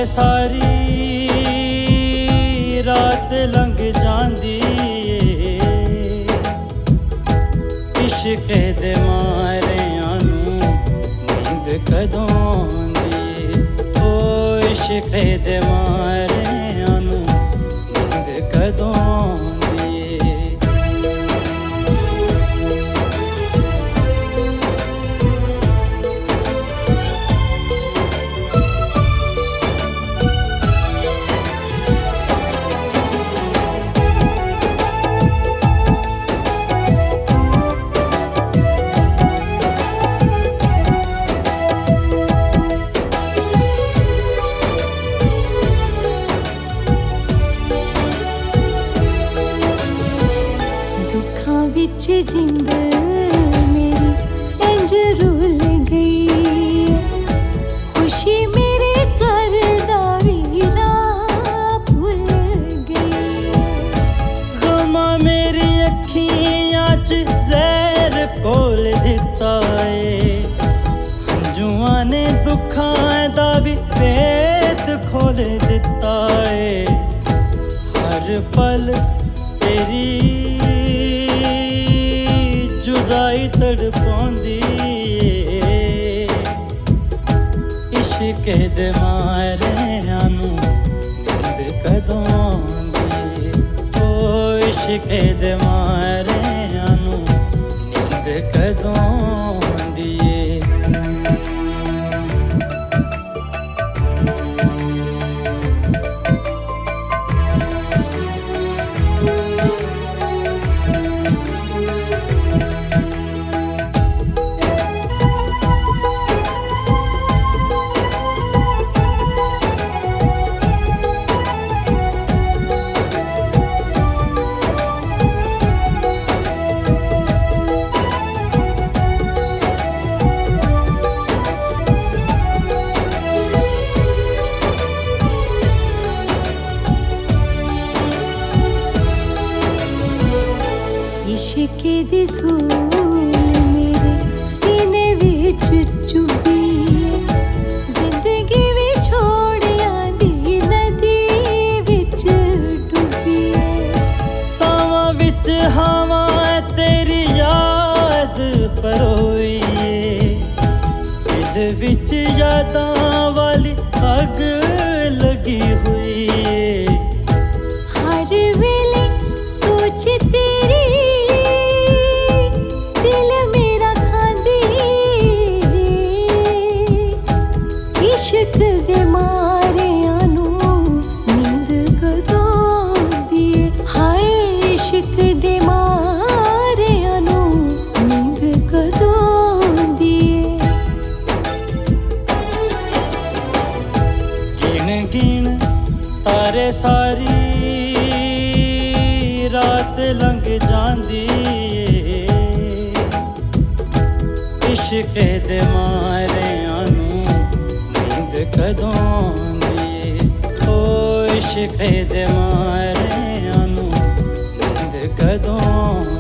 तारे सारी रात लंघ जांदी इश्क दे मारियां नूं नींद कदों आंदी ओ इश्क दे मारियां नूं नींद कदों विच जिंद मेरी इंज रुल गई खुशी मेरे घर दा वीरा भुल गई गमा मेरी अखियां च जहर कोल दिता है हंजुआं ने दुखां दा भी पेत खोल दिता है हर पल तेरी जुदाई तड़पांदी इश्क दे मारियां नूं नींद कदों आंदी ओ इश्क दे मारियां नूं नींद कदों आंदी इश्क दी सूल मेरे सीने विच चुभी जिंदगी भी छोड़िया दी नदी विच डूबी सावां विच हावां तेरी याद परोई दिल विच यादां वाली अग लगी हुई हर वेले सोच तेरी इश्क दे मारियां नूं नींद कदों आंदी हाय इश्क दे मारियां नूं नींद कदों आंदी गिण गिण तारे सारी रात लंघ जांदी इश्क दे मारियां नूं कदों आंदी ओ इश्क दे मारियां नूं नींद कदों